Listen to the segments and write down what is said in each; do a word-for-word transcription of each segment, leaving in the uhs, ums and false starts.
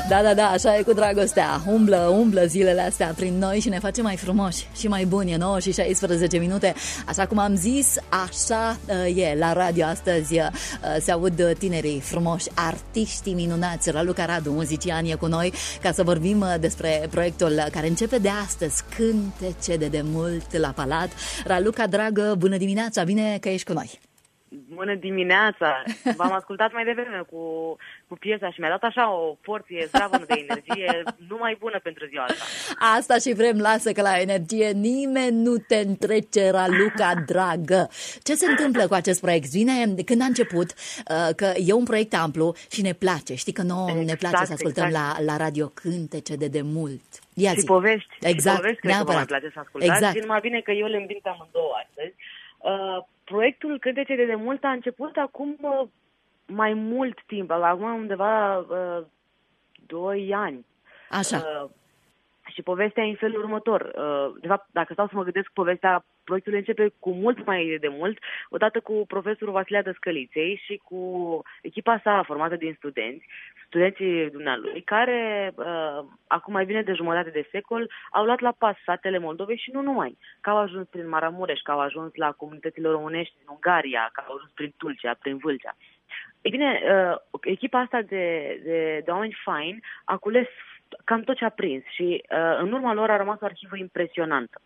Da, da, da, așa e cu dragostea. Umblă, umblă zilele astea prin noi și ne face mai frumoși și mai buni. E nouă și șaisprezece minute. Așa cum am zis, așa e. La radio astăzi se aud tinerii frumoși, artiștii minunați. Raluca Radu, muzician, e cu noi ca să vorbim despre proiectul care începe de astăzi, Cântece de demult la Palat. Raluca, dragă, bună dimineața, bine că ești cu noi. Bună dimineața! V-am ascultat mai devreme cu, cu piesa și mi-a dat așa o porție zdravă de energie numai bună pentru ziua asta. Asta și vrem, lasă că la energie nimeni nu te întrece, Raluca, dragă. Ce se întâmplă cu acest proiect? Vine când a început, că e un proiect amplu și ne place. Știi că nouă exact, ne place să ascultăm exact. la, la radio Cântece de demult. Ia zi. Și povești. Exact, și povești cred că vă mai place să ascultați. Exact. Și numai bine că eu le îmbin pe amândouă astăzi. Uh, proiectul Cântece de demult a început acum uh, mai mult timp, acum undeva uh, doi ani. Așa. Uh, și povestea e în felul următor. Uh, de fapt, dacă stau să mă gândesc, povestea proiectului începe cu mult mai de mult, odată cu profesorul Vasilea Dăscăliței și cu echipa sa formată din studenți, studenții dumnealui, care uh, acum mai bine de jumătate de secol au luat la pas satele Moldovei și nu numai. Că au ajuns prin Maramureș, că au ajuns la comunitățile românești din Ungaria, că au ajuns prin Tulcea, prin Vâlcea. Ei bine, uh, echipa asta de, de, de oameni faini a cules cam tot ce a prins și uh, în urma lor a rămas o arhivă impresionantă.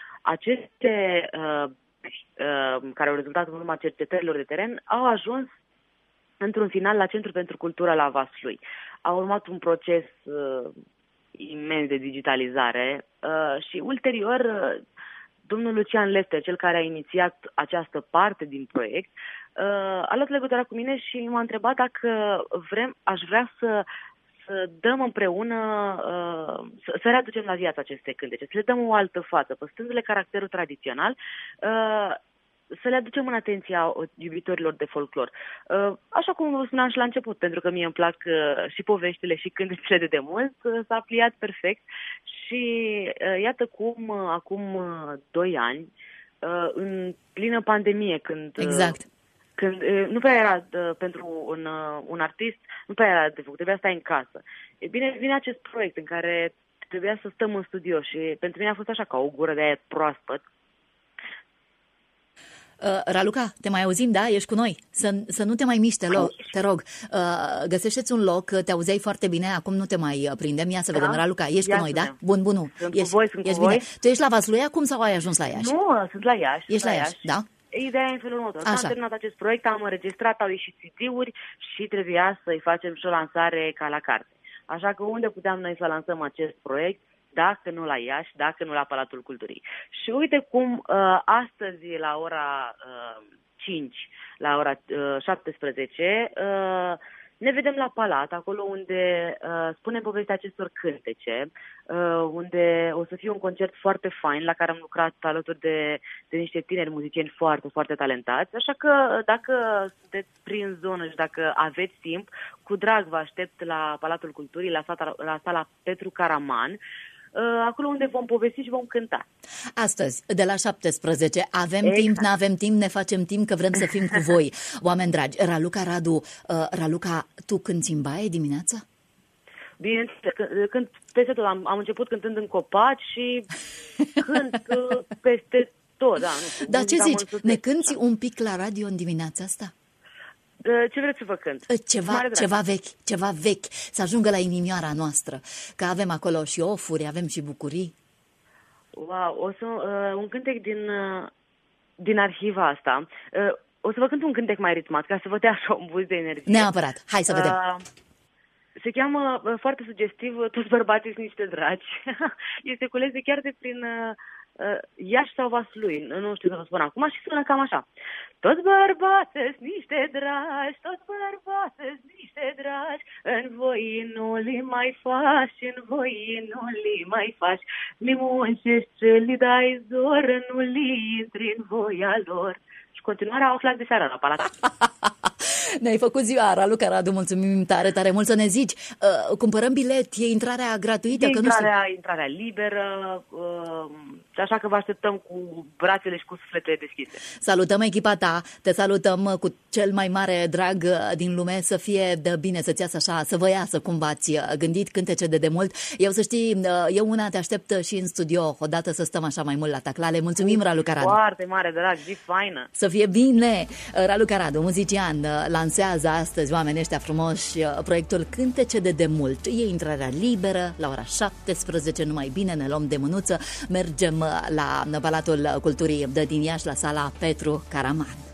Aceste uh, uh, care au rezultat în urma cercetărilor de teren au ajuns într-un final la Centrul pentru Cultură la Vaslui. A urmat un proces uh, imens de digitalizare uh, și ulterior uh, domnul Lucian Lefter, cel care a inițiat această parte din proiect, uh, a luat legătura cu mine și m-a întrebat dacă vrem, aș vrea să să dăm împreună, uh, să, să readucem la viață aceste cântece, să le dăm o altă față, păstrându-le caracterul tradițional, uh, să le aducem în atenția iubitorilor de folclor. Uh, așa cum vă spuneam și la început, pentru că mie îmi plac uh, și poveștile și cântecele de demult, uh, s-a pliat perfect și uh, iată cum, uh, acum uh, doi ani, uh, în plină pandemie, când... Uh, exact. Când nu prea era uh, pentru un, uh, un artist, nu prea era de făcut, trebuia să stai în casă. E bine, vine acest proiect în care trebuia să stăm în studio și pentru mine a fost așa ca o gură de aer proaspăt. Uh, Raluca, te mai auzim, da? Ești cu noi. Să, să nu te mai miște, lo, te rog. Uh, găsește-ți un loc, te auzeai foarte bine, acum nu te mai prindem. Ia să da? vedem, Raluca, ești Ia cu noi, da? Bun, bun, nu. Sunt ești, cu voi, sunt ești cu bine. voi. Tu ești la Vaslui acum sau ai ajuns la Iași? Nu, sunt la Iași. Ești la Iași, Iași, da? Ideea e în felul următor. Am terminat acest proiect, am înregistrat, au ieșit C D-uri și trebuia să-i facem și o lansare ca la carte. Așa că unde puteam noi să lansăm acest proiect, dacă nu la Iași, dacă nu la Palatul Culturii. Și uite cum uh, astăzi la ora uh, cinci, la ora uh, șaptesprezece, uh, ne vedem la Palat, acolo unde uh, spunem povestea acestor cântece, uh, unde o să fie un concert foarte fain, la care am lucrat alături de, de niște tineri muzicieni foarte, foarte talentați. Așa că dacă sunteți prin zonă și dacă aveți timp, cu drag vă aștept la Palatul Culturii, la sala, la sala Petru Caraman, acolo unde vom povesti și vom cânta. Astăzi, de la șaptesprezece, avem exact. timp, n-avem timp, ne facem timp că vrem să fim cu voi. Oameni dragi, Raluca Radu, uh, Raluca, tu cânti în baie dimineața? Bine, când peste tot, am, am început cântând în copaci și cânt uh, peste tot. Da, nu știu, dar ce zici, ne cânti un pic la radio în dimineața asta? Ce vreți să vă cânt? Ceva, ceva vechi, ceva vechi, să ajungă la inimioara noastră, că avem acolo și ofuri, avem și bucurii. Wow, o să, uh, un cântec din, uh, din arhiva asta. Uh, o să vă cânt un cântec mai ritmat, ca să vă dea așa un boost de energie. Neapărat, hai să vedem. Uh, se cheamă, uh, foarte sugestiv, Toți bărbații sunt niște dragi. Este cules de chiar de prin... Uh, Uh, Iași sau Vaslui, nu știu să vă spun acum, și sună cam așa. Toți bărbații sunt niște dragi, toți bărbații sunt niște dragi, în voi nu li mai faci, în voi nu li mai faci, li muncești ce li dai zor, nu li intri în voia lor. Și continuarea o flac de seara la Palat. Ne-ai făcut ziua, Raluca Radu, mulțumim tare, tare mult să ne zici. Uh, cumpărăm bilet, e intrarea gratuită? E că intrarea, nu știu. intrarea liberă, uh, așa că vă așteptăm cu brațele și cu sufletele deschise. Salutăm echipa ta, te salutăm cu cel mai mare drag din lume, să fie de bine, să-ți iasă așa, să vă iasă cum v-ați gândit, cântece de demult. Eu să știi, eu una te aștept și în studio, odată să stăm așa mai mult la taclale. Mulțumim, Raluca Radu. Foarte mare drag, zi faină. Să fie bine! Raluca Radu, muzician, lansează astăzi, oamenii ăștia frumoși, proiectul Cântece de demult. E intrarea liberă la ora șaptesprezece, numai bine, ne luăm de mânuță, mergem la Palatul Culturii de din Iași, la sala Petru Caraman.